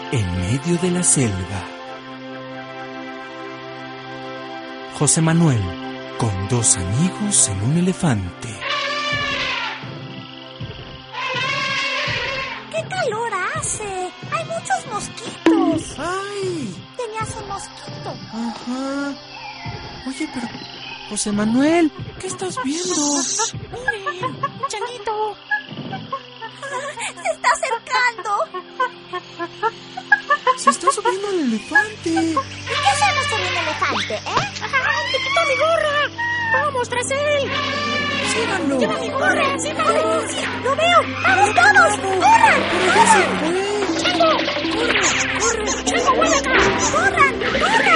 en medio de la selva. José Manuel, con 2 amigos en un elefante. ¡Qué calor hace! ¡Hay muchos mosquitos! ¡Ay! Tenías un mosquito. Ajá. Oye, pero... José Manuel, ¿qué estás viendo? ¡Miren! ¡Changuito! ¡Se está acercando! Se está subiendo el elefante. ¿Y qué hacemos con un elefante, ¡Te quitó mi gorra! ¡Vamos tras él! ¡Síganlo! ¡Lleva mi gorra! ¡Síganlo! ¡Sí! ¡Lo veo! ¡Vamos todos! ¡Corran! ¡Pero ya se fue! ¡Chango! ¡Corre! ¡Chango, vuelve acá! ¡Corran! ¡Corran!